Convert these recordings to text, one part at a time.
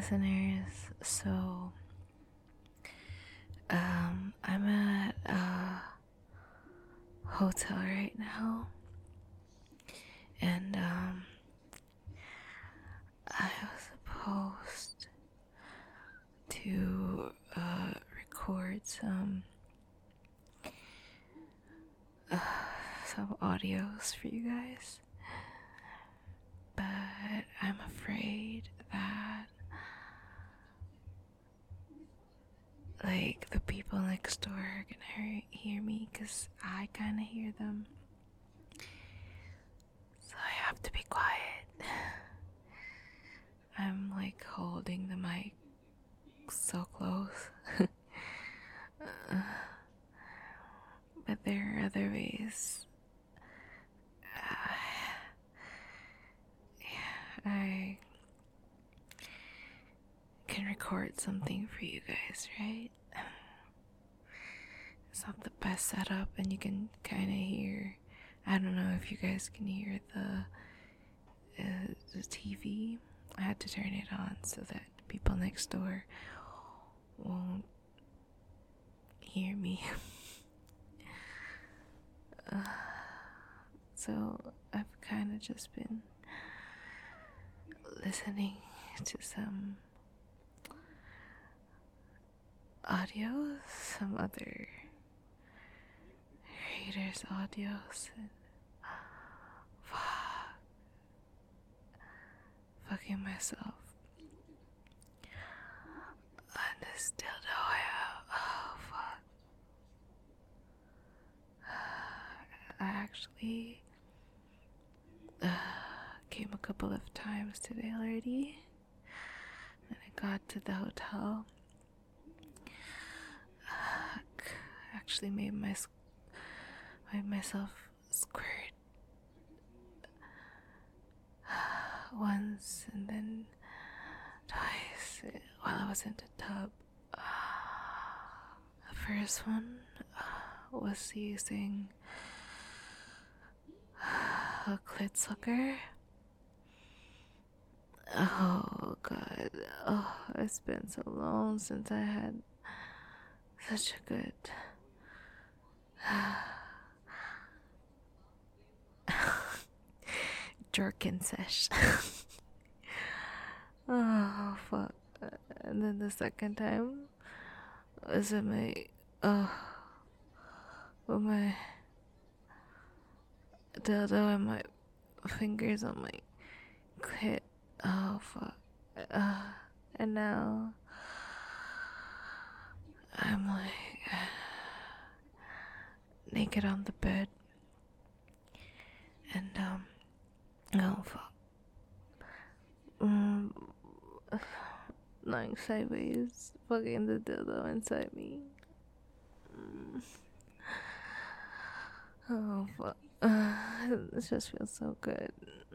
listeners. So, I'm at a hotel right now, and I was supposed to record some audios for you guys, but I'm afraid that the people next door are gonna hear me because I kind of hear them, so I have to be quiet. I'm holding the mic so close. But there are other ways I can record something for you guys, right? It's not the best setup, and you can kind of hear. I don't know if you guys can hear the TV. I had to turn it on so that people next door won't hear me. So I've kind of just been listening to some audios, some other readers' audios, and fucking myself. And this dildo I have. Oh fuck. I actually came a couple of times today already. When I got to the hotel, I actually made myself squirt once and then twice while I was in the tub. The first one was using a clit sucker. Oh god, oh, it's been so long since I had such a good jerkin sesh. Oh fuck. And then the second time was with my dildo and my fingers on my clit. Oh fuck. And now I'm naked on the bed, and oh fuck, lying sideways, fucking the dildo inside me. Oh fuck, it just feels so good.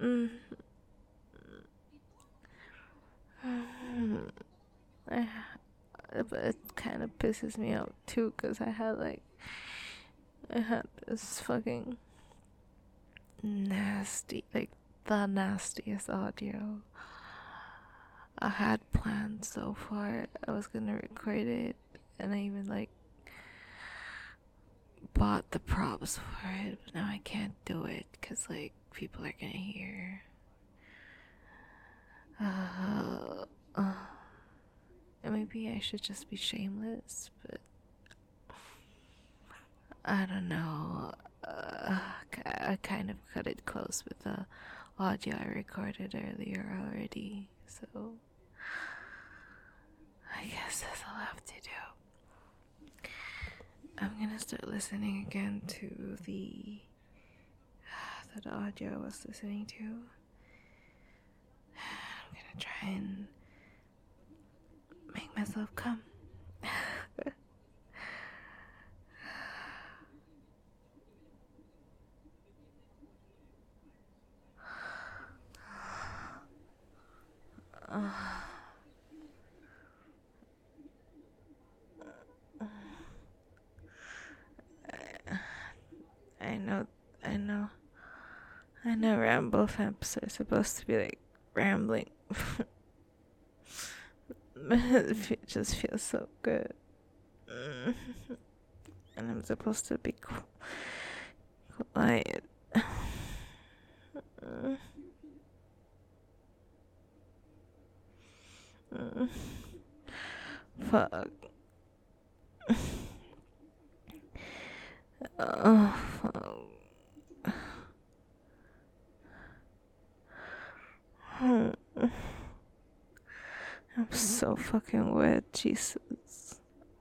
But it kind of pisses me off too, cause I had this fucking nasty, the nastiest audio. I had planned so far. I was gonna record it, and I even bought the props for it, but now I can't do it because people are gonna hear. Maybe I should just be shameless, but I don't know. I kind of cut it close with the audio I recorded earlier already, so I guess that's all I have to do. I'm gonna start listening again to the audio I was listening to. I'm gonna try and make myself come. I know ramble femps are supposed to be rambling. It just feels so good. And I'm supposed to be quiet. Fuck. Oh, fuck. I'm so fucking wet, Jesus.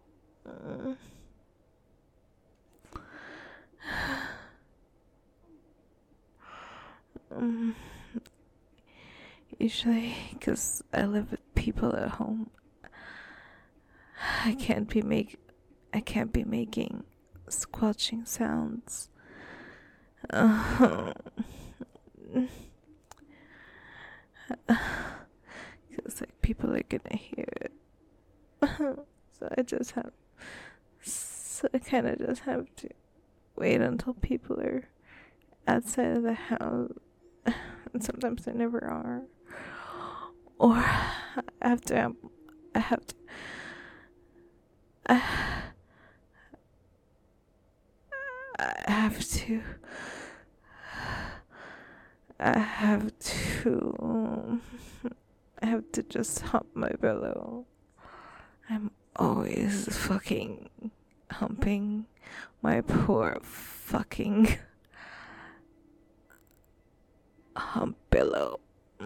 Usually, because I live with people at home, I can't be making squelching sounds. Because like people are gonna hear it. So I kind of just have to wait until people are outside of the house, and sometimes they never are. Or I have to I have to I have to I have to just hump my pillow. I'm always fucking humping my poor fucking hump pillow.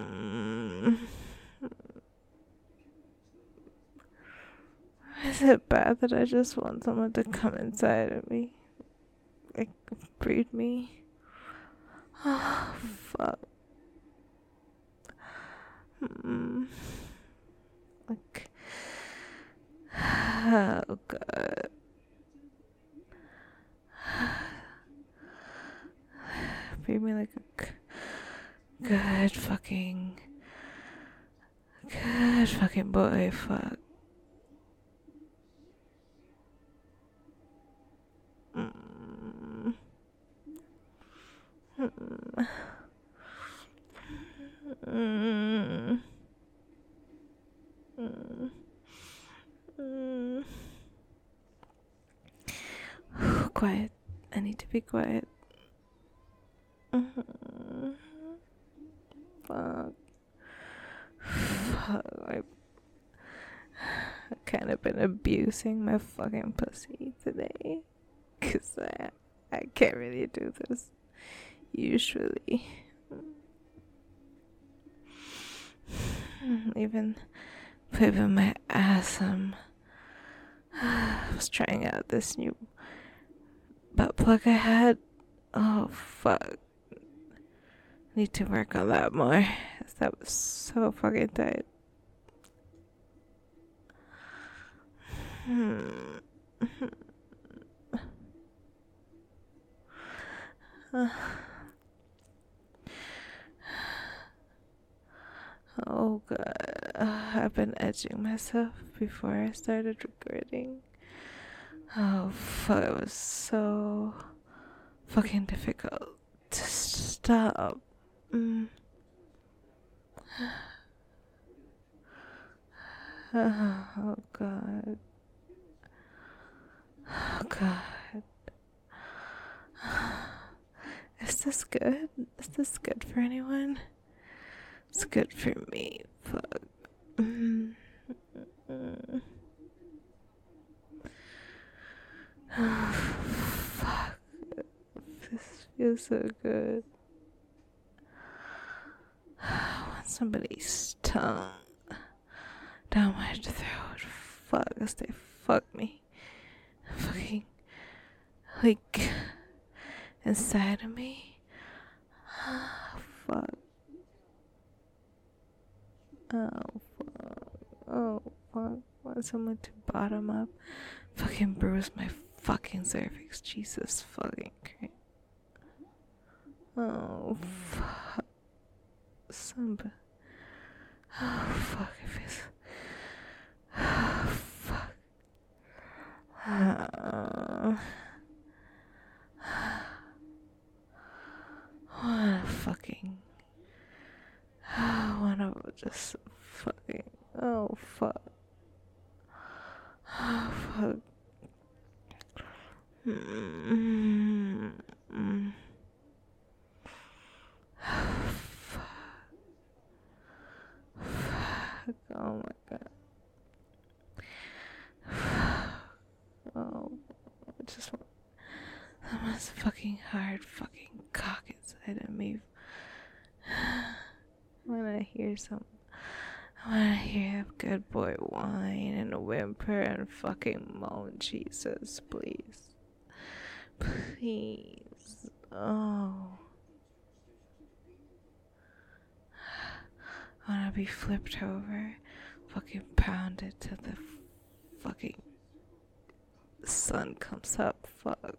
Is it bad that I just want someone to come inside of me? Like, breed me? Oh, fuck. Like, oh god. Breed me like a good fucking boy, fuck. Quiet. I need to be quiet. Fuck. I've kind of been abusing my fucking pussy today. Because I can't really do this usually. Even whipping my ass. I was trying out this new butt plug I had. Oh fuck. Need to work on that more. That was so fucking tight. Oh god, I've been edging myself before I started recording. Oh fuck, it was so fucking difficult to stop. Oh god. Oh god. Is this good? Is this good for anyone? It's good for me. Fuck. Fuck. This feels so good. I want somebody's tongue down my throat. Fuck, as they fuck me. Fucking, like, inside of me. Fuck. Oh, fuck. Oh, fuck. I want someone to bottom up. Fucking bruise my fucking cervix. Jesus fucking Christ. Oh, fuck. Somebody. Oh, fuck. It feels. Oh, fuck. Wanna fucking. I wanna just fucking. Oh, fuck. Mm, mm. Fuck. Oh my god. Oh, I just want that was fucking hard fucking cock inside of me. When I hear a good boy whine and whimper and fucking moan, Jesus, please. Please. Oh. I wanna be flipped over, fucking pounded till the fucking sun comes up. Fuck.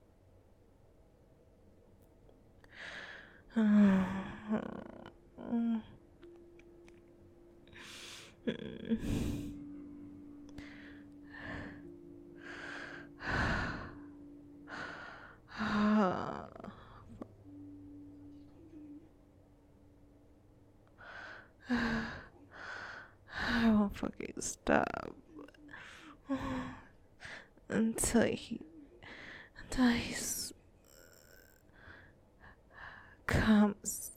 I won't fucking stop until he comes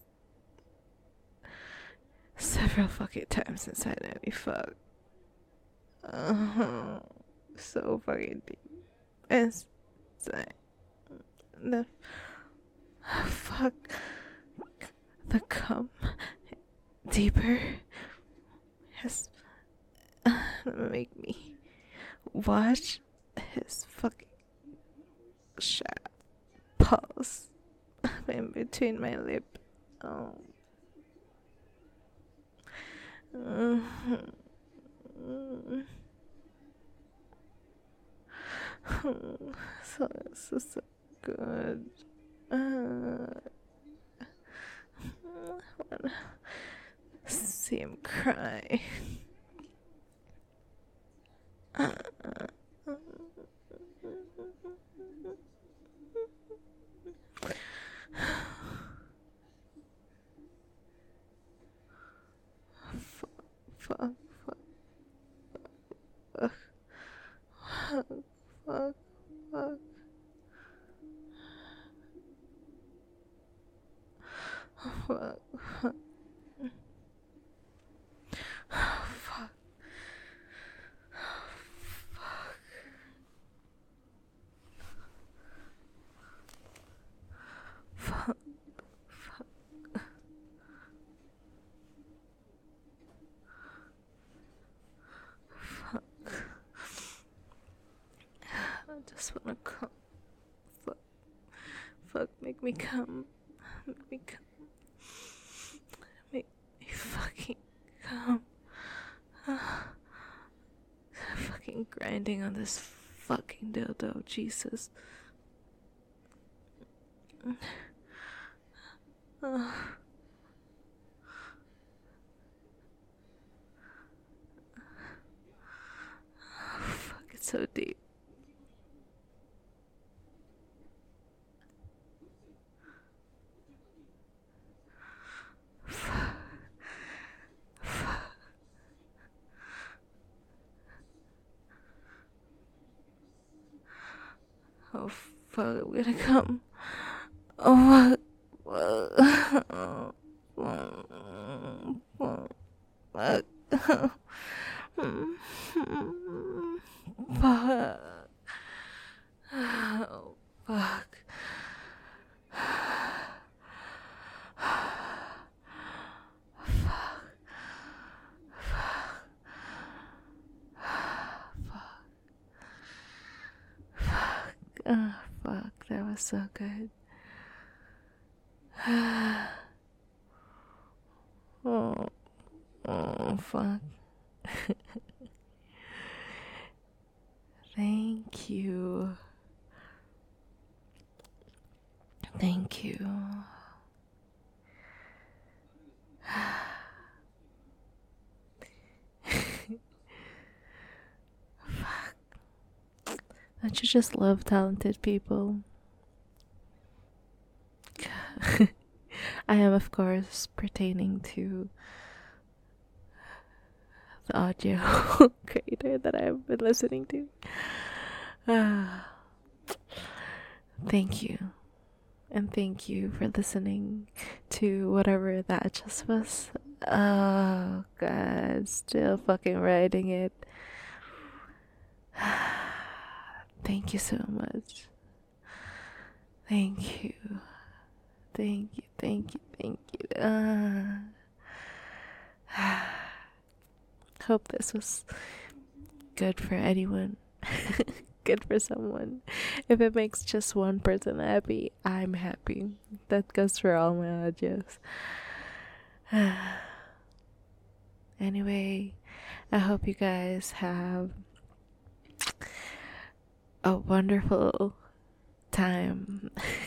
several fucking times inside of me. Fuck. So fucking deep. It's the fuck the cum deeper has make me watch his fucking shaft pulse in between my lip. Oh. So good. I wanna see him cry. Fuck, fuck, fuck, fuck, fuck, fuck. Fuck, fuck. Fuck. Fuck. Fuck. Fuck. I just wanna come. Fuck. Fuck, make me come. Make me come. Make me fucking come. Fucking grinding on this fucking dildo, Jesus. Fuck, it's so deep. Oh fuck, I'm gonna come. Oh fuck. Fuck. Fuck. Oh fuck. Oh fuck, that was so good. Oh fuck. Thank you. Thank you. Fuck. Don't you just love talented people? I am, of course, pertaining to the audio creator that I've been listening to. thank you. And thank you for listening to whatever that just was. Oh, God. Still fucking writing it. Thank you so much. Thank you. Thank you. Thank you. Thank you. Hope this was good for anyone. Good for someone. If it makes just one person happy, I'm happy. That goes for all my audios. Anyway, I hope you guys have a wonderful time.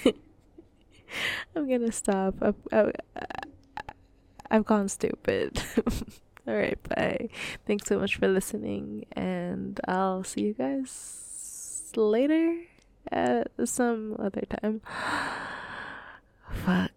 I'm gonna stop. I've gone stupid. Alright, bye. Thanks so much for listening, and I'll see you guys later at some other time. Fuck.